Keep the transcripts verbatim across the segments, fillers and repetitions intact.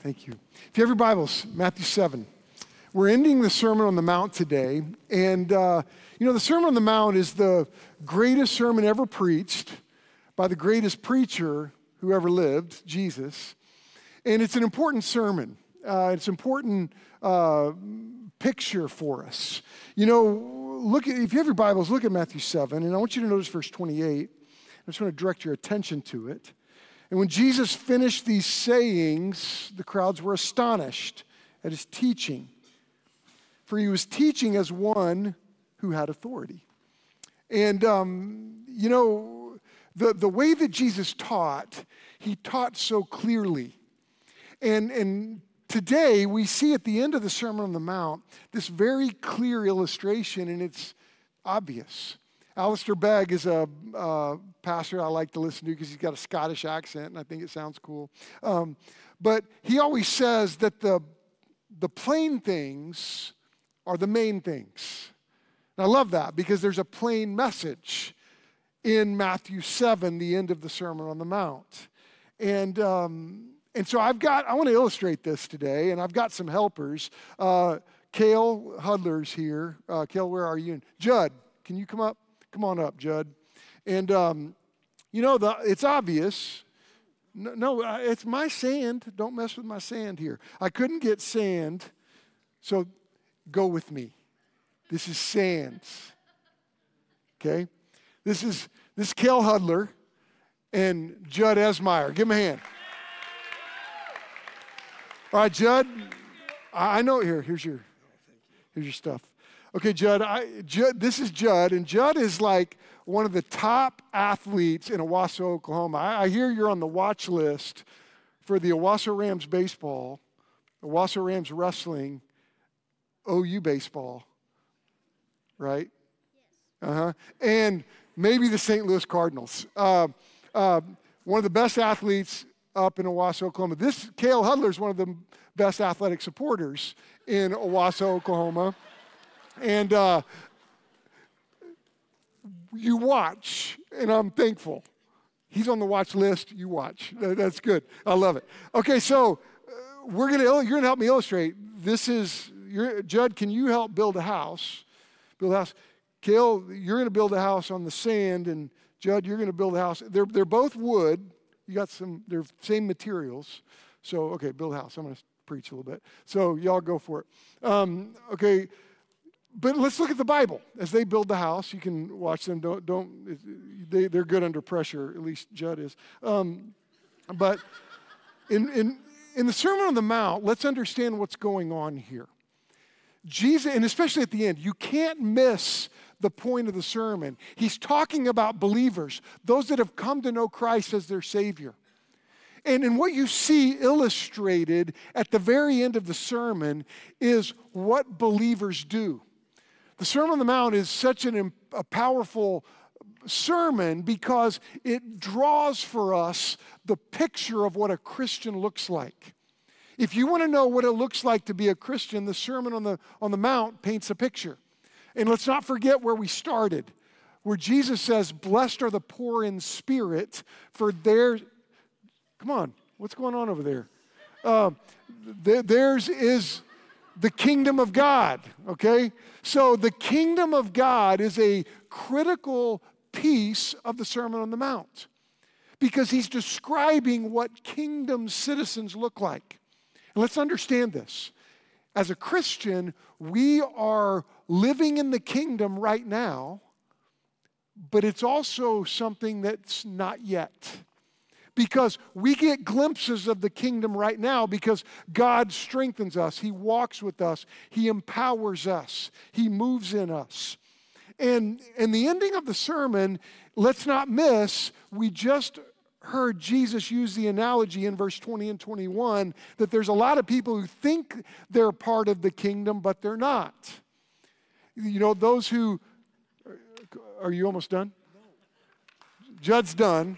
Thank you. If you have your Bibles, Matthew seven. We're ending the Sermon on the Mount today. And, uh, you know, the Sermon on the Mount is the greatest sermon ever preached by the greatest preacher who ever lived, Jesus. And it's an important sermon. Uh, it's an important uh, picture for us. You know, look at, if you have your Bibles, look at Matthew seven. And I want you to notice verse twenty-eight. I just want to direct your attention to it. And when Jesus finished these sayings, the crowds were astonished at his teaching, for he was teaching as one who had authority. And, um, you know, the, the way that Jesus taught, he taught so clearly. And, and today we see at the end of the Sermon on the Mount this very clear illustration, and it's obvious. Alistair Begg is a uh, pastor I like to listen to because he's got a Scottish accent, and I think it sounds cool. Um, but he always says that the, the plain things are the main things. And I love that because there's a plain message in Matthew seven, the end of the Sermon on the Mount. And um, and so I've got, I want to illustrate this today, and I've got some helpers. Uh, Cale Hudler's here. Uh, Cale, where are you? And Judd, can you come up? Come on up, Judd. And, um, you know, the, it's obvious. No, no, it's my sand. Don't mess with my sand here. I couldn't get sand, so go with me. This is sand. Okay? This is, this is Cale Hudler and Judd Esmeyer. Give him a hand. All right, Judd, I know, here, here's your, here's your stuff. Okay, Judd, I, Judd, this is Judd, and Judd is like one of the top athletes in Owasso, Oklahoma. I, I hear you're on the watch list for the Owasso Rams baseball, Owasso Rams wrestling, O U baseball, right? Yes. Uh-huh. And maybe the Saint Louis Cardinals. Uh, uh, one of the best athletes up in Owasso, Oklahoma. This, Cale Hudler is one of the best athletic supporters in Owasso, Oklahoma. And uh, you watch, and I'm thankful. He's on the watch list. You watch. That's good. I love it. Okay, so uh, we're gonna you're gonna help me illustrate. This is you're, Judd. Can you help build a house? Build a house. Cale, you're gonna build a house on the sand, and Judd, you're gonna build a house. They're they're both wood. You got some. They're same materials. So okay, build a house. I'm gonna preach a little bit. So y'all go for it. Um, okay. But let's look at the Bible. As they build the house, you can watch them. Don't, don't they, they're good under pressure, at least Judd is. Um, but in, in, in the Sermon on the Mount, let's understand what's going on here. Jesus, and especially at the end, you can't miss the point of the sermon. He's talking about believers, those that have come to know Christ as their Savior. And, and what you see illustrated at the very end of the sermon is what believers do. The Sermon on the Mount is such an, a powerful sermon because it draws for us the picture of what a Christian looks like. If you want to know what it looks like to be a Christian, the Sermon on the, on the Mount paints a picture. And let's not forget where we started, where Jesus says, "Blessed are the poor in spirit, for their..." Come on, what's going on over there? Uh, th- theirs is the kingdom of God, okay? So the kingdom of God is a critical piece of the Sermon on the Mount because he's describing what kingdom citizens look like. And let's understand this. As a Christian, we are living in the kingdom right now, but it's also something that's not yet. Because we get glimpses of the kingdom right now because God strengthens us. He walks with us. He empowers us. He moves in us. And in the ending of the sermon, let's not miss, we just heard Jesus use the analogy in verse twenty and twenty-one that there's a lot of people who think they're part of the kingdom, but they're not. You know, those who, are you almost done? Judd's done.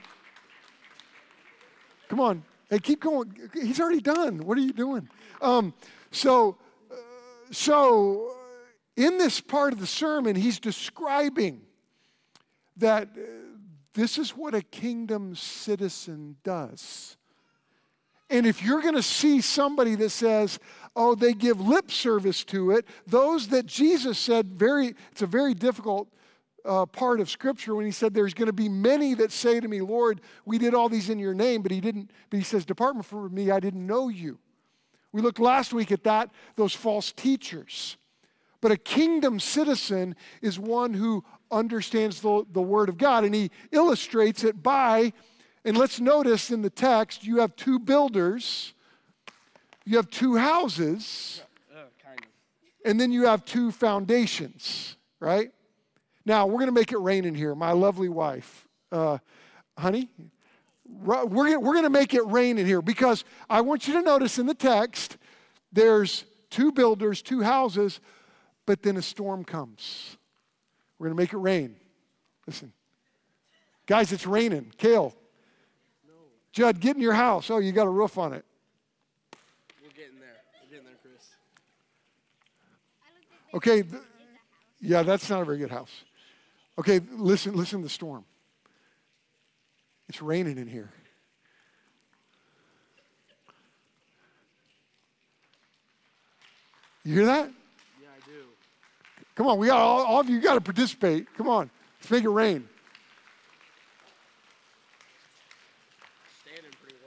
Come on. Hey, keep going. He's already done. What are you doing? Um, so, uh, so in this part of the sermon, he's describing that uh, this is what a kingdom citizen does. And if you're going to see somebody that says, oh, they give lip service to it, those that Jesus said, very, it's a very difficult uh, part of Scripture when he said, there's going to be many that say to me, Lord, we did all these in your name, but he didn't, but he says, depart from me, I didn't know you. We looked last week at that, those false teachers. But a kingdom citizen is one who understands the, the Word of God, and he illustrates it by, and let's notice in the text, you have two builders, you have two houses, uh, kind of. and then you have two foundations, right? Now, we're going to make it rain in here. My lovely wife, uh, honey, we're going we're to make it rain in here because I want you to notice in the text, there's two builders, two houses, but then a storm comes. We're going to make it rain. Listen. Guys, it's raining. Kale. No. Judd, get in your house. Oh, you got a roof on it. We're getting there. We're getting there, Chris. Okay. Th- yeah, that's not a very good house. Okay, listen, listen to the storm. It's raining in here. You hear that? Yeah, I do. Come on, we got all, all of you got to participate. Come on, let's make it rain. Standing pretty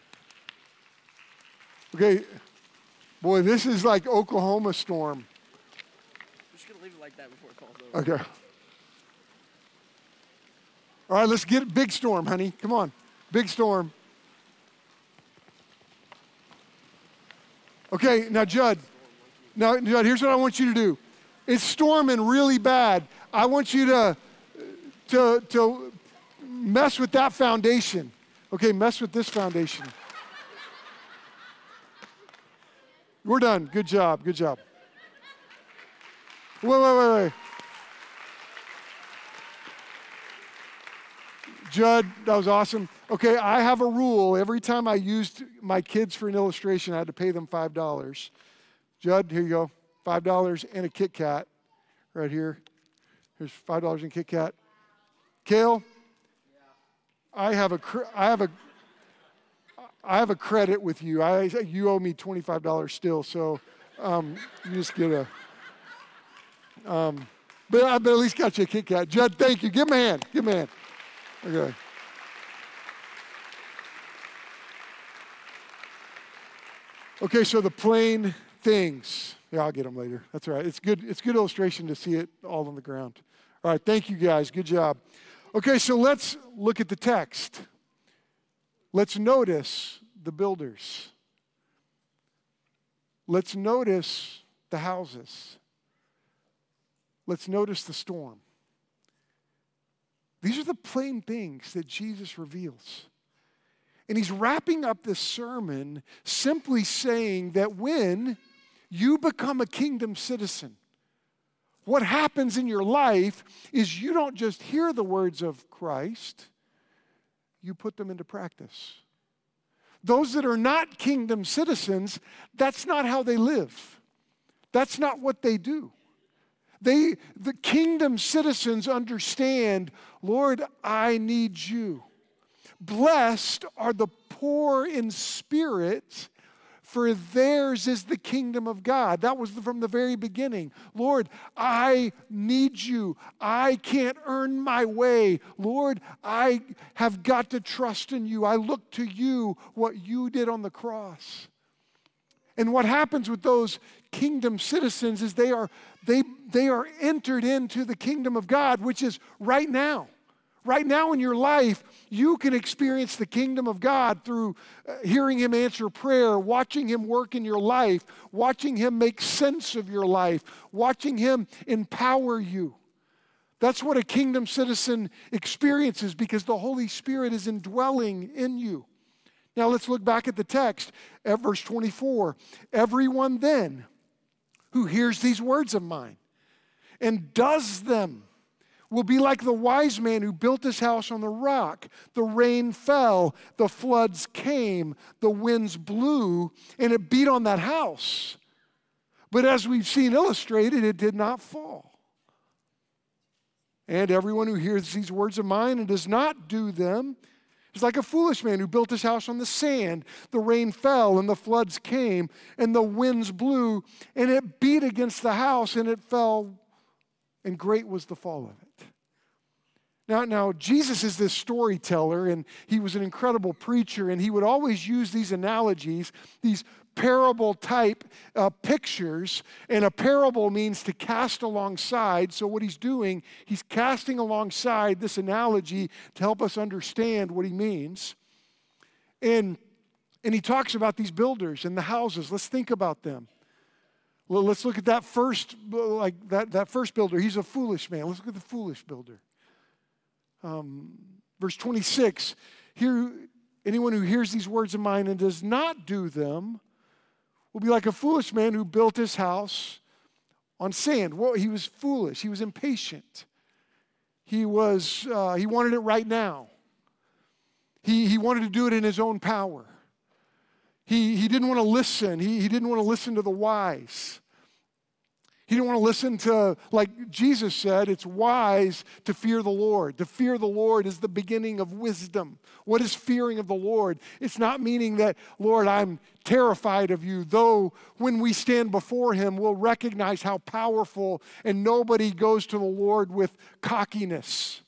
well. Okay, boy, this is like Oklahoma storm. We're just gonna leave it like that before it falls over. Okay. All right, let's get a big storm, honey. Come on, big storm. Okay, now Judd. Now, Judd, here's what I want you to do. It's storming really bad. I want you to, to, to mess with that foundation. Okay, mess with this foundation. We're done. Good job. Good job. Wait, wait, wait, wait. Judd, that was awesome. Okay, I have a rule. Every time I used my kids for an illustration, I had to pay them five dollars. Judd, here you go. five dollars and a Kit Kat right here. Here's five dollars in Kit Kat. Kale, I have a, I have a, I have a credit with you. I, you owe me twenty-five dollars still, so um, you just get a, um, but I but at least got you a Kit Kat. Judd, thank you. Give him a hand. Give him a hand. Okay. Okay, so the plain things. Yeah, I'll get them later. That's all right. It's good. It's good illustration to see it all on the ground. All right, thank you guys. Good job. Okay, so let's look at the text. Let's notice the builders. Let's notice the houses. Let's notice the storm. These are the plain things that Jesus reveals. And he's wrapping up this sermon simply saying that when you become a kingdom citizen, what happens in your life is you don't just hear the words of Christ, you put them into practice. Those that are not kingdom citizens, that's not how they live. That's not what they do. They, the kingdom citizens understand, Lord, I need you. Blessed are the poor in spirit, for theirs is the kingdom of God. That was from the very beginning. Lord, I need you. I can't earn my way. Lord, I have got to trust in you. I look to you, what you did on the cross. And what happens with those kingdom citizens is they are, they, they are entered into the kingdom of God, which is right now. Right now in your life, you can experience the kingdom of God through uh, hearing him answer prayer, watching him work in your life, watching him make sense of your life, watching him empower you. That's what a kingdom citizen experiences because the Holy Spirit is indwelling in you. Now let's look back at the text at verse twenty-four. Everyone then who hears these words of mine and does them will be like the wise man who built his house on the rock. The rain fell, the floods came, the winds blew, and it beat on that house. But as we've seen illustrated, it did not fall. And everyone who hears these words of mine and does not do them It's like a foolish man who built his house on the sand. The rain fell and the floods came and the winds blew and it beat against the house and it fell, and great was the fall of it. Now, now Jesus is this storyteller, and he was an incredible preacher, and he would always use these analogies, these parable type uh, pictures. And a parable means to cast alongside. So what he's doing, he's casting alongside this analogy to help us understand what he means. And, and he talks about these builders and the houses. Let's think about them. Well, let's look at that first, like that, that first builder. He's a foolish man. Let's look at the foolish builder. Um, verse twenty-six, here, anyone who hears these words of mine and does not do them will be like a foolish man who built his house on sand. Well, he was foolish. He was impatient. He was, uh, he wanted it right now. He, he wanted to do it in his own power. He, he didn't want to listen. He, he didn't want to listen to the wise. He didn't want to listen to, like Jesus said, it's wise to fear the Lord. To fear the Lord is the beginning of wisdom. What is fearing of the Lord? It's not meaning that, Lord, I'm terrified of you, though when we stand before him, we'll recognize how powerful, and nobody goes to the Lord with cockiness.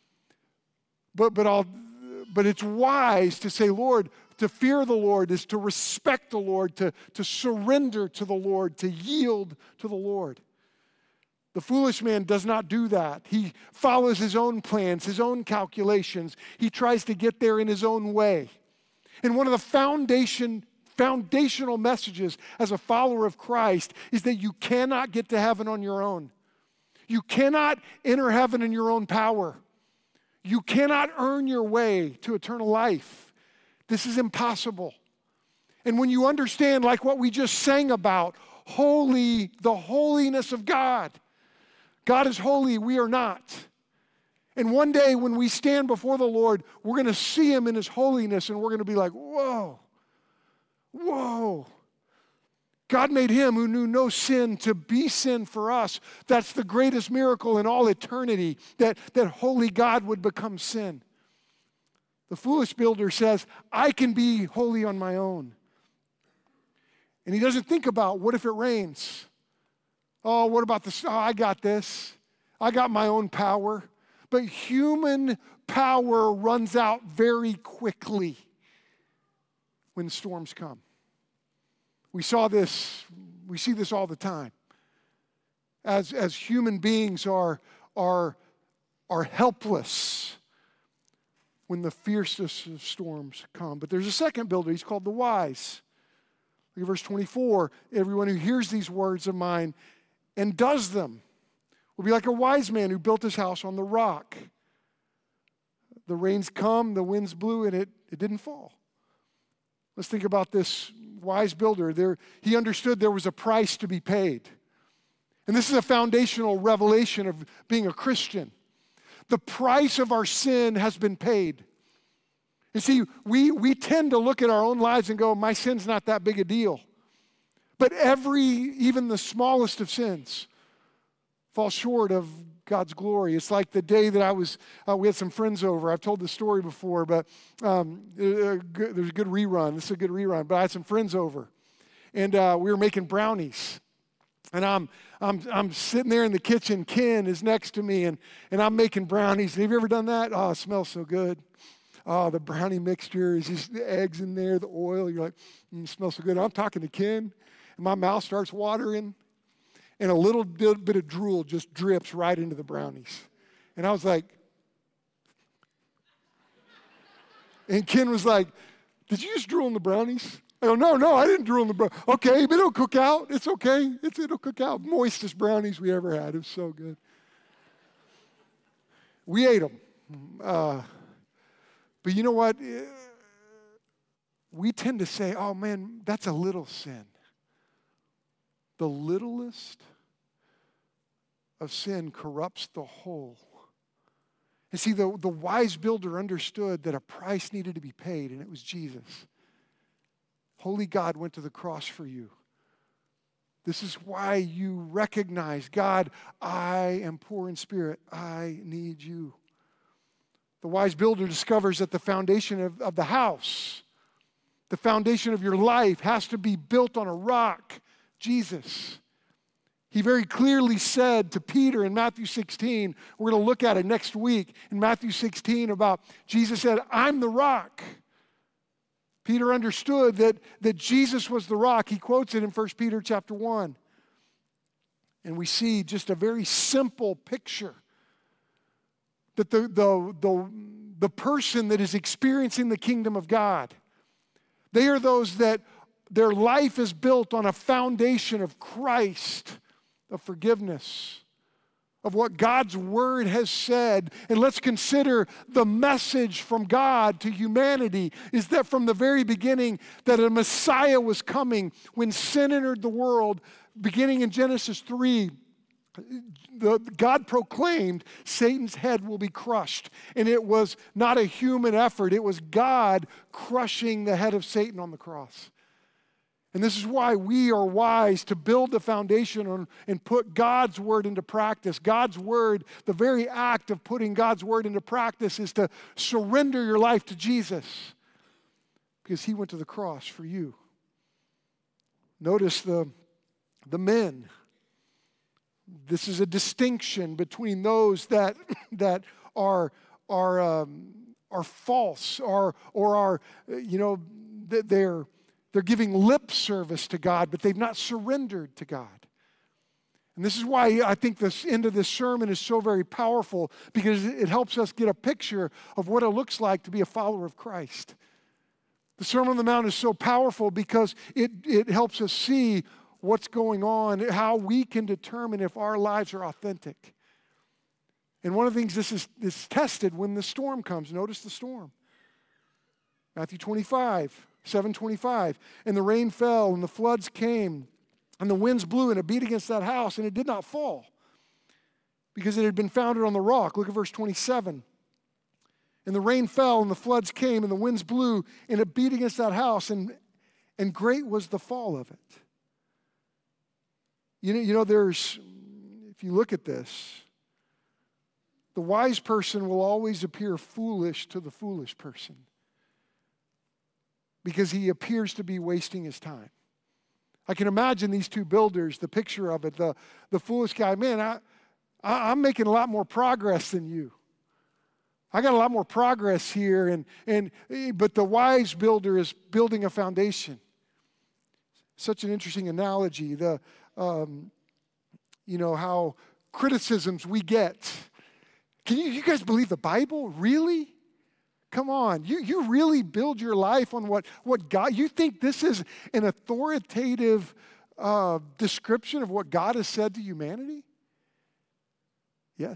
But, but, I'll, but it's wise to say, Lord, to fear the Lord is to respect the Lord, to, to surrender to the Lord, to yield to the Lord. The foolish man does not do that. He follows his own plans, his own calculations. He tries to get there in his own way. And one of the foundation, foundational messages as a follower of Christ is that you cannot get to heaven on your own. You cannot enter heaven in your own power. You cannot earn your way to eternal life. This is impossible. And when you understand, like what we just sang about, holy, the holiness of God. God is holy, we are not. And one day when we stand before the Lord, we're going to see him in his holiness, and we're going to be like, whoa, whoa. God made him who knew no sin to be sin for us. That's the greatest miracle in all eternity, that, that holy God would become sin. The foolish builder says, I can be holy on my own. And he doesn't think about, what if it rains? Oh, what about this? Oh, I got this. I got my own power. But human power runs out very quickly when storms come. We saw this, we see this all the time. As, as human beings are, are, are helpless when the fiercest of storms come. But there's a second builder. He's called the wise. Look at verse twenty-four. Everyone who hears these words of mine and does them will be like a wise man who built his house on the rock. The rains come, the winds blew, and it, it didn't fall. Let's think about this wise builder. There, he understood there was a price to be paid. And this is a foundational revelation of being a Christian. The price of our sin has been paid. You see, we, we tend to look at our own lives and go, my sin's not that big a deal. But every, even the smallest of sins, fall short of God's glory. It's like the day that I was, uh, we had some friends over. I've told this story before, but um, uh, good, there's a good rerun. This is a good rerun. But I had some friends over, and uh, we were making brownies. And I'm, I'm, I'm sitting there in the kitchen. Ken is next to me, and, and I'm making brownies. Have you ever done that? Oh, it smells so good. Oh, the brownie mixture is just the eggs in there, the oil. You're like, mm, it smells so good. I'm talking to Ken, and my mouth starts watering, and a little bit, bit of drool just drips right into the brownies. And I was like, and Ken was like, did you just drool in the brownies? I go, no, no, I didn't drool in the brownies. Okay, but it'll cook out. It's okay. It's, it'll cook out. Moistest brownies we ever had. It was so good. We ate them. Uh, but you know what? We tend to say, oh, man, that's a little sin. The littlest of sin corrupts the whole. And see, the, the wise builder understood that a price needed to be paid, and it was Jesus. Holy God went to the cross for you. This is why you recognize, God, I am poor in spirit. I need you. The wise builder discovers that the foundation of, of the house, the foundation of your life, has to be built on a rock, Jesus. He very clearly said to Peter in Matthew sixteen, we're going to look at it next week, in Matthew sixteen, about Jesus said, I'm the rock. Peter understood that, that Jesus was the rock. He quotes it in First Peter chapter one. And we see just a very simple picture that the, the, the, the person that is experiencing the kingdom of God, they are those that their life is built on a foundation of Christ, of forgiveness, of what God's word has said. And let's consider the message from God to humanity is that from the very beginning that a Messiah was coming. When sin entered the world, beginning in Genesis three, the, God proclaimed Satan's head will be crushed. And it was not a human effort. It was God crushing the head of Satan on the cross. And this is why we are wise to build the foundation on, and put God's word into practice. God's word, the very act of putting God's word into practice is to surrender your life to Jesus because he went to the cross for you. Notice the, the men. This is a distinction between those that, that are, are, um, are false or, or are, you know, they're, They're giving lip service to God, but they've not surrendered to God. And this is why I think this end of this sermon is so very powerful, because it helps us get a picture of what it looks like to be a follower of Christ. The Sermon on the Mount is so powerful because it, it helps us see what's going on, how we can determine if our lives are authentic. And one of the things this is, this is tested when the storm comes. Notice the storm. Matthew twenty-five. seven twenty-five, and the rain fell, and the floods came, and the winds blew, and it beat against that house, and it did not fall, because it had been founded on the rock. Look at verse twenty-seven. And the rain fell, and the floods came, and the winds blew, and it beat against that house, and, and great was the fall of it. You know, you know, there's, if you look at this, the wise person will always appear foolish to the foolish person, because he appears to be wasting his time. I can imagine these two builders, the picture of it, the, the foolish guy, man, I, I, I'm making a lot more progress than you. I got a lot more progress here, and, and but the wise builder is building a foundation. Such an interesting analogy. The, um, you know, how criticisms we get. Can you, you guys believe the Bible? Really? Come on, you, you really build your life on what, what God, you think this is an authoritative uh, description of what God has said to humanity? Yes.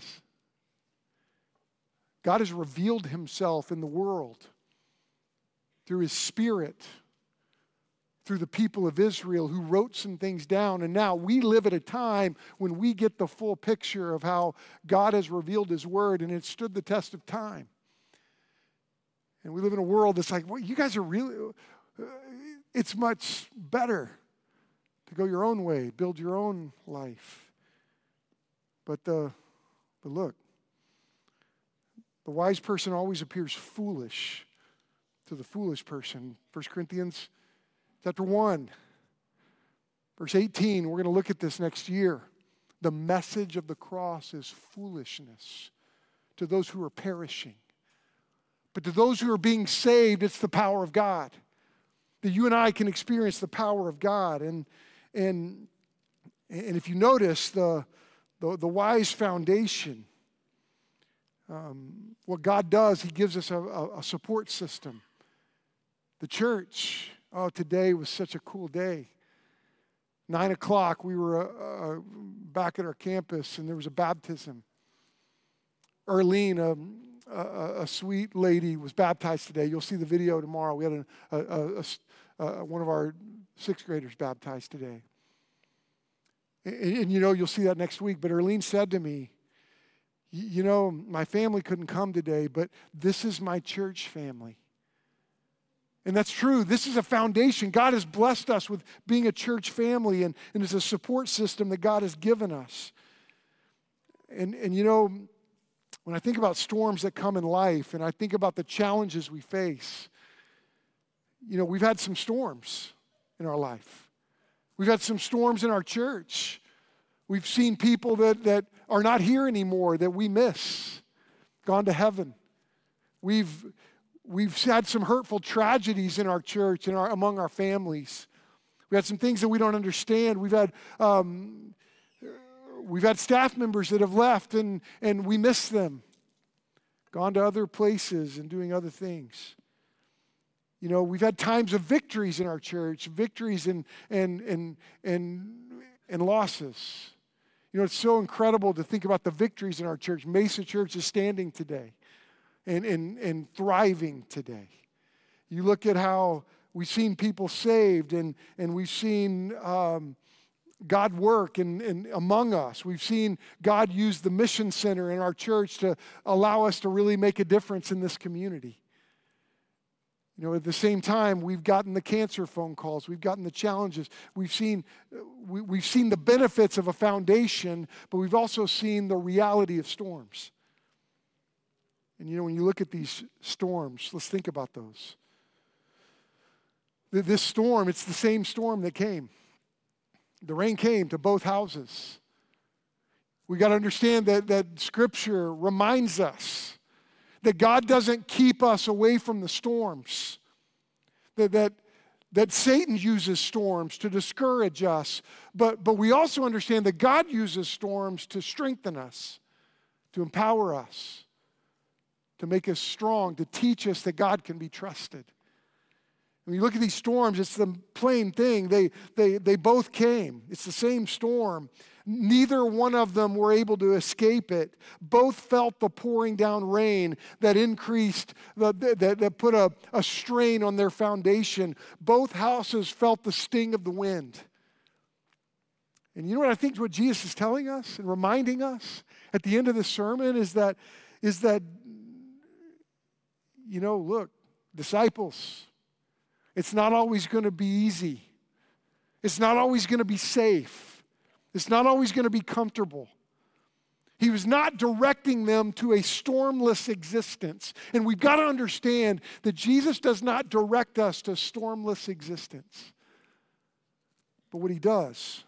God has revealed himself in the world through his Spirit, through the people of Israel who wrote some things down. And now we live at a time when we get the full picture of how God has revealed his word, and it stood the test of time. And we live in a world that's like, well, you guys are really, uh, it's much better to go your own way, build your own life. But, the, but look, the wise person always appears foolish to the foolish person. First Corinthians chapter one, verse eighteen, we're going to look at this next year. The message of the cross is foolishness to those who are perishing. But to those who are being saved, it's the power of God. That you and I can experience the power of God. And, and, and if you notice, the, the, the wise foundation, um, what God does, he gives us a, a, a support system. The church, oh, today was such a cool day. Nine o'clock, we were uh, uh, back at our campus, and there was a baptism. Erlene, um, A, a sweet lady, was baptized today. You'll see the video tomorrow. We had a, a, a, a, one of our sixth graders baptized today. And, and you know, you'll see that next week. But Erlene said to me, you know, my family couldn't come today, but this is my church family. And that's true. This is a foundation. God has blessed us with being a church family, and, and it's a support system that God has given us. And, and you know, When I think about storms that come in life and I think about the challenges we face, you know, we've had some storms in our life. We've had some storms in our church. We've seen people that, that are not here anymore that we miss, gone to heaven. We've, we've had some hurtful tragedies in our church and our, among our families. We had some things that we don't understand. We've had um, we've had staff members that have left and, and we miss them, gone to other places and doing other things. You know, we've had times of victories in our church, victories and and and and and losses. You know, it's so incredible to think about the victories in our church. Mesa Church is standing today and, and, and thriving today. You look at how we've seen people saved and, and we've seen um, God work in, in, among us. We've seen God use the mission center in our church to allow us to really make a difference in this community. You know, at the same time, we've gotten the cancer phone calls. We've gotten the challenges. We've seen, we, we've seen the benefits of a foundation, but we've also seen the reality of storms. And, you know, when you look at these storms, let's think about those. This storm, it's the same storm that came. The rain came to both houses. We got to understand that, that Scripture reminds us that God doesn't keep us away from the storms. That, that, that Satan uses storms to discourage us. But, but we also understand that God uses storms to strengthen us, to empower us, to make us strong, to teach us that God can be trusted. When you look at these storms, it's the plain thing. They, they, they both came. It's the same storm. Neither one of them were able to escape it. Both felt the pouring down rain that increased, that, that, that put a, a strain on their foundation. Both houses felt the sting of the wind. And you know what I think what Jesus is telling us and reminding us at the end of this sermon is that, is that, you know, look, disciples, it's not always going to be easy. It's not always going to be safe. It's not always going to be comfortable. He was not directing them to a stormless existence. And we've got to understand that Jesus does not direct us to a stormless existence. But what he does,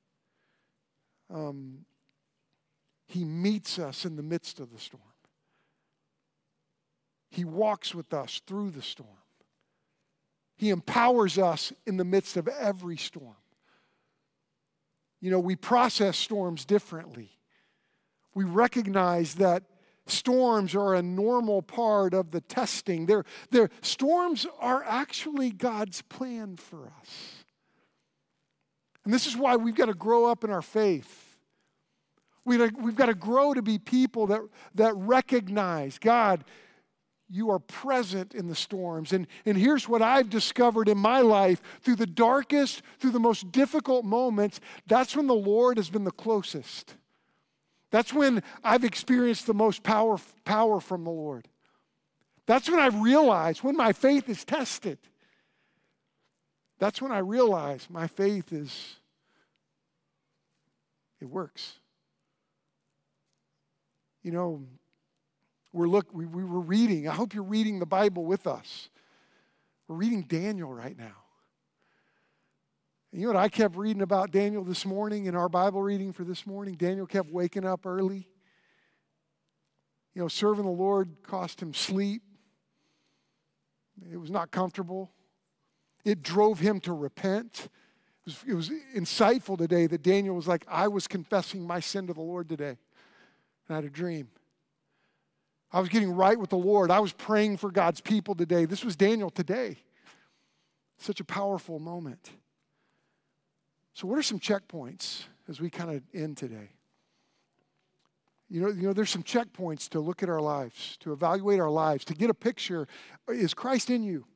um, he meets us in the midst of the storm. He walks with us through the storm. He empowers us in the midst of every storm. You know, we process storms differently. We recognize that storms are a normal part of the testing. They're, they're, storms are actually God's plan for us. And this is why we've got to grow up in our faith. We've, we've got to grow to be people that, that recognize, God, you are present in the storms. And, and here's what I've discovered in my life. Through the darkest, through the most difficult moments, that's when the Lord has been the closest. That's when I've experienced the most power, power from the Lord. That's when I realize, when my faith is tested, that's when I realize my faith is, it works. You know, We're look, we, we were reading, I hope you're reading the Bible with us. We're reading Daniel right now. And you know what I kept reading about Daniel this morning in our Bible reading for this morning? Daniel kept waking up early. You know, serving the Lord cost him sleep. It was not comfortable. It drove him to repent. It was, it was insightful today that Daniel was like, I was confessing my sin to the Lord today. And I had a dream. I was getting right with the Lord. I was praying for God's people today. This was Daniel today. Such a powerful moment. So what are some checkpoints as we kind of end today? You know, you know, there's some checkpoints to look at our lives, to evaluate our lives, to get a picture. Is Christ in you?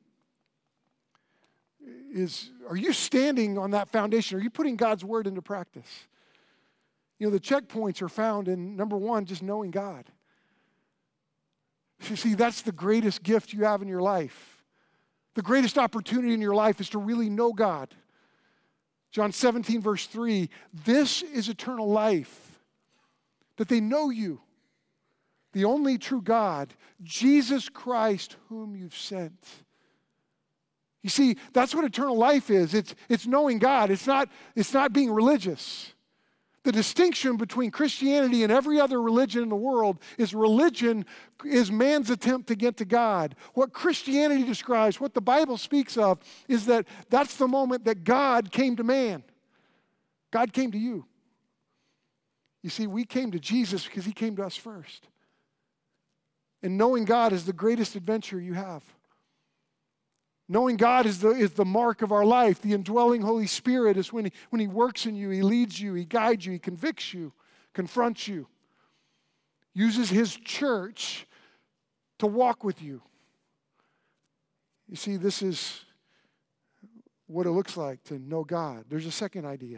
Is, are you standing on that foundation? Are you putting God's word into practice? You know, the checkpoints are found in, number one, just knowing God. You see, that's the greatest gift you have in your life. The greatest opportunity in your life is to really know God. John seventeen, verse three, this is eternal life, that they know you, the only true God, Jesus Christ, whom you've sent. You see, that's what eternal life is. It's, it's knowing God. It's not, it's not being religious. The distinction between Christianity and every other religion in the world is religion is man's attempt to get to God. What Christianity describes, what the Bible speaks of, is that that's the moment that God came to man. God came to you. You see, we came to Jesus because he came to us first. And knowing God is the greatest adventure you have. Knowing God is the, is the mark of our life. The indwelling Holy Spirit is when he, when he works in you, he leads you, he guides you, he convicts you, confronts you, uses his church to walk with you. You see, this is what it looks like to know God. There's a second idea.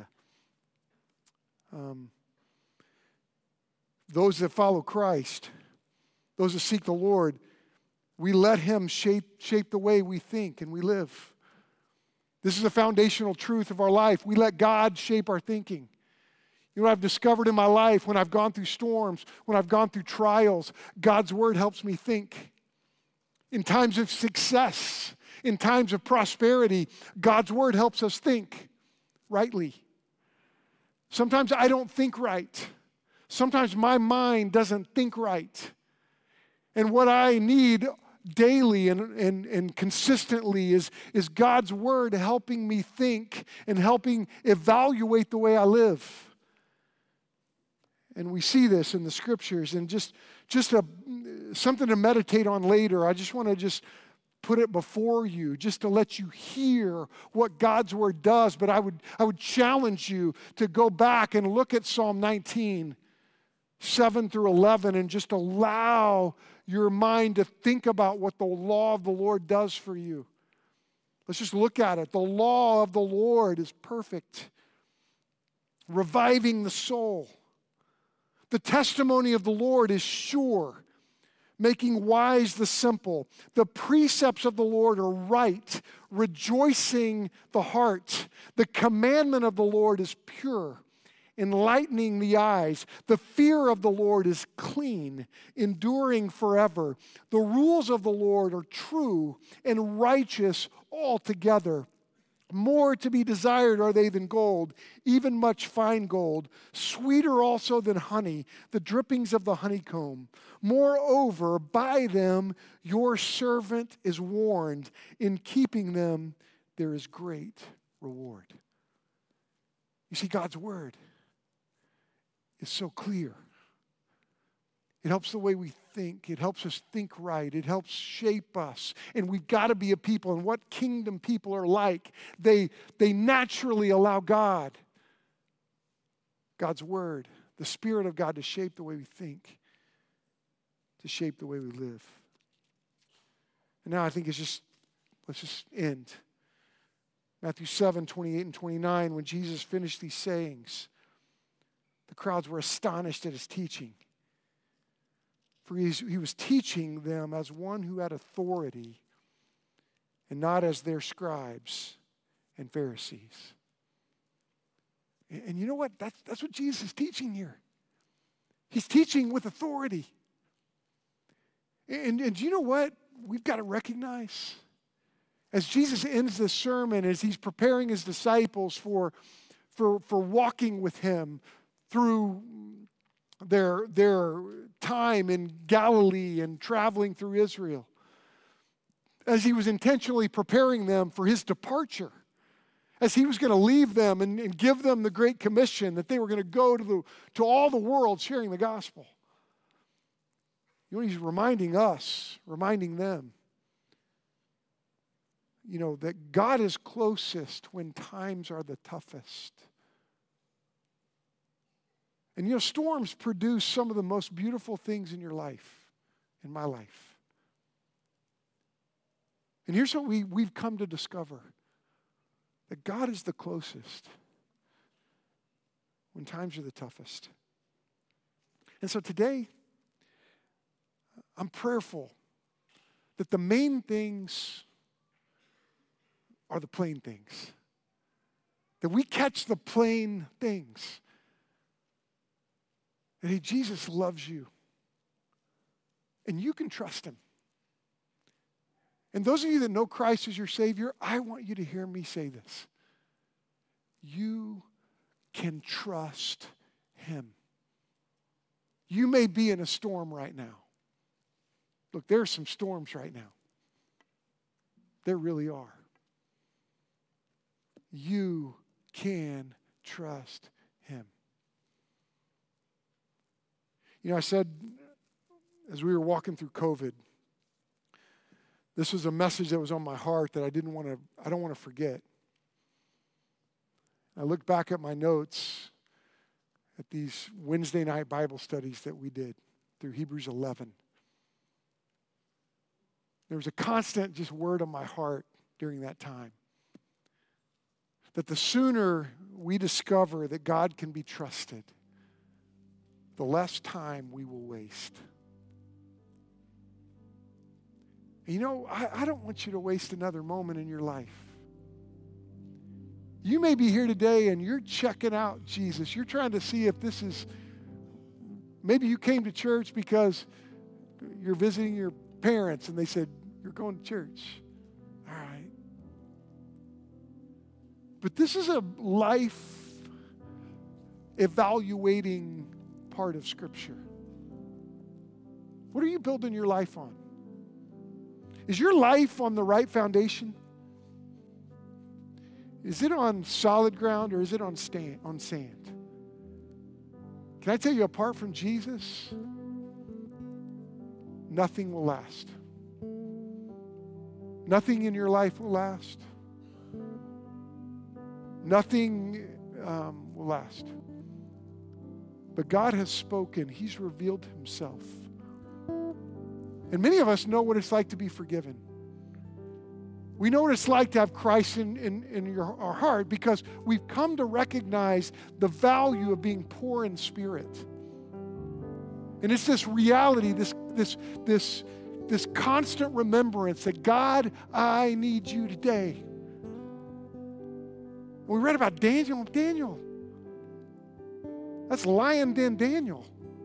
Um, those that follow Christ, those that seek the Lord, we let him shape, shape the way we think and we live. This is a foundational truth of our life. We let God shape our thinking. You know what I've discovered in my life when I've gone through storms, when I've gone through trials, God's word helps me think. In times of success, in times of prosperity, God's word helps us think rightly. Sometimes I don't think right. Sometimes my mind doesn't think right. And what I need daily and, and, and consistently is, is God's word helping me think and helping evaluate the way I live. And we see this in the scriptures. And just, just a, something to meditate on later, I just want to just put it before you just to let you hear what God's word does. But I would, I would challenge you to go back and look at Psalm nineteen, seven through eleven, and just allow your mind to think about what the law of the Lord does for you. Let's just look at it. The law of the Lord is perfect, reviving the soul. The testimony of the Lord is sure, making wise the simple. The precepts of the Lord are right, rejoicing the heart. The commandment of the Lord is pure, enlightening the eyes. The fear of the Lord is clean, enduring forever. The rules of the Lord are true and righteous altogether. More to be desired are they than gold, even much fine gold, sweeter also than honey, the drippings of the honeycomb. Moreover, by them your servant is warned. In keeping them there is great reward. You see, God's word is so clear. It helps the way we think. It helps us think right. It helps shape us. And we've got to be a people. And what kingdom people are like, they, they naturally allow God, God's word, the Spirit of God to shape the way we think, to shape the way we live. And now I think it's just, let's just end. Matthew seven, twenty-eight and twenty-nine, when Jesus finished these sayings, the crowds were astonished at his teaching. For he was teaching them as one who had authority and not as their scribes and Pharisees. And you know what? That's, that's what Jesus is teaching here. He's teaching with authority. And, and do you know what we've got to recognize? As Jesus ends this sermon, as he's preparing his disciples for, for, for walking with him through their, their time in Galilee and traveling through Israel, as he was intentionally preparing them for his departure, as he was going to leave them and, and give them the Great Commission, that they were going to go to, the, to all the world sharing the gospel. You know, he's reminding us, reminding them, you know, that God is closest when times are the toughest. And you know, storms produce some of the most beautiful things in your life, in my life. And here's what we, we've come to discover, that God is the closest when times are the toughest. And so today, I'm prayerful that the main things are the plain things. That we catch the plain things. That, hey, Jesus loves you. And you can trust him. And those of you that know Christ as your Savior, I want you to hear me say this. You can trust him. You may be in a storm right now. Look, there are some storms right now. There really are. You can trust him. You know, I said as we were walking through COVID, this was a message that was on my heart that I didn't want to, I don't want to forget. I looked back at my notes at these Wednesday night Bible studies that we did through Hebrews eleven. There was a constant just word on my heart during that time. That the sooner we discover that God can be trusted, the less time we will waste. And you know, I, I don't want you to waste another moment in your life. You may be here today and you're checking out Jesus. You're trying to see if this is, maybe you came to church because you're visiting your parents and they said, you're going to church. All right. But this is a life evaluating part of Scripture. What are you building your life on? Is your life on the right foundation? Is it on solid ground or is it on stand, on sand? Can I tell you, apart from Jesus, nothing will last. Nothing in your life will last. Nothing um, will last. But God has spoken. He's revealed himself. And many of us know what it's like to be forgiven. We know what it's like to have Christ in, in, in your, our heart because we've come to recognize the value of being poor in spirit. And it's this reality, this, this, this, this constant remembrance that, God, I need you today. We read about Daniel. Daniel. That's lion den Daniel.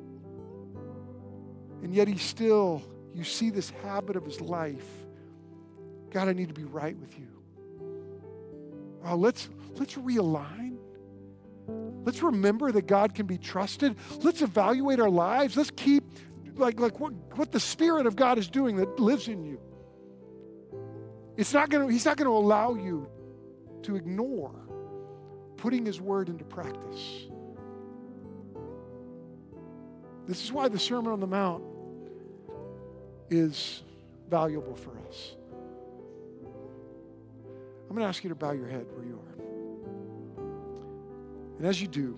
And yet he still, you see this habit of his life. God, I need to be right with you. Oh, let's, let's realign. Let's remember that God can be trusted. Let's evaluate our lives. Let's keep like, like what, what the Spirit of God is doing that lives in you. It's not gonna, he's not going to allow you to ignore putting his word into practice. This is why the Sermon on the Mount is valuable for us. I'm going to ask you to bow your head where you are. And as you do,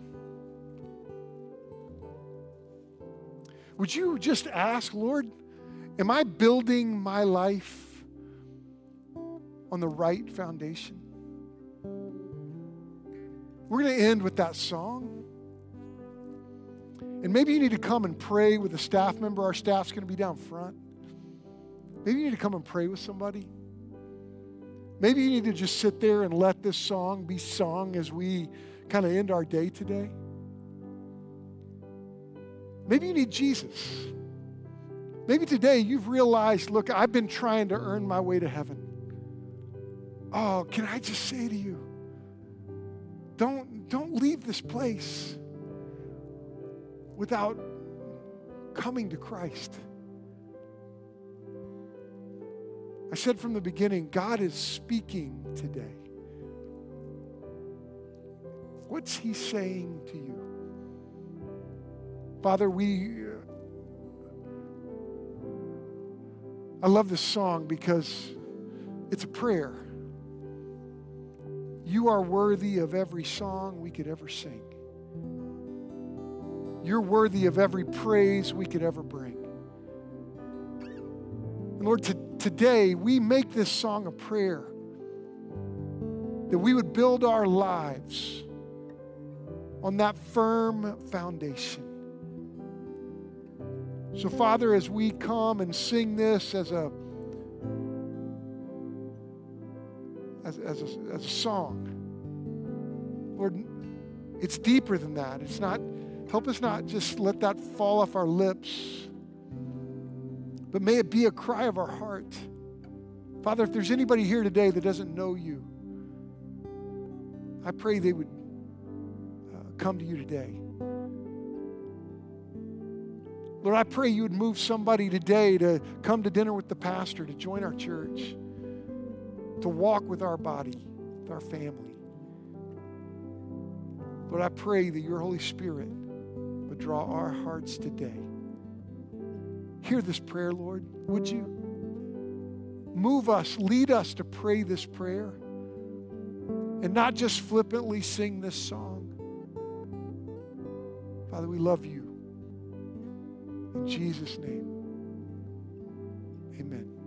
would you just ask, Lord, am I building my life on the right foundation? We're going to end with that song. And maybe you need to come and pray with a staff member. Our staff's going to be down front. Maybe you need to come and pray with somebody. Maybe you need to just sit there and let this song be sung as we kind of end our day today. Maybe you need Jesus. Maybe today you've realized, look, I've been trying to earn my way to heaven. Oh, can I just say to you, don't, don't leave this place without coming to Christ. I said from the beginning, God is speaking today. What's he saying to you? Father, we, I love this song because it's a prayer. You are worthy of every song we could ever sing. You're worthy of every praise we could ever bring. And Lord, to, today we make this song a prayer that we would build our lives on that firm foundation. So, Father, as we come and sing this as a as, as a, as a song, Lord, it's deeper than that. It's not. Help us not just let that fall off our lips. but may it be a cry of our heart. Father, if there's anybody here today that doesn't know you, I pray they would uh, come to you today. Lord, I pray you would move somebody today to come to dinner with the pastor, to join our church, to walk with our body, with our family. Lord, I pray that your Holy Spirit would draw our hearts today. Hear this prayer, Lord, would you? Move us, lead us to pray this prayer and not just flippantly sing this song. Father, we love you. In Jesus' name, amen.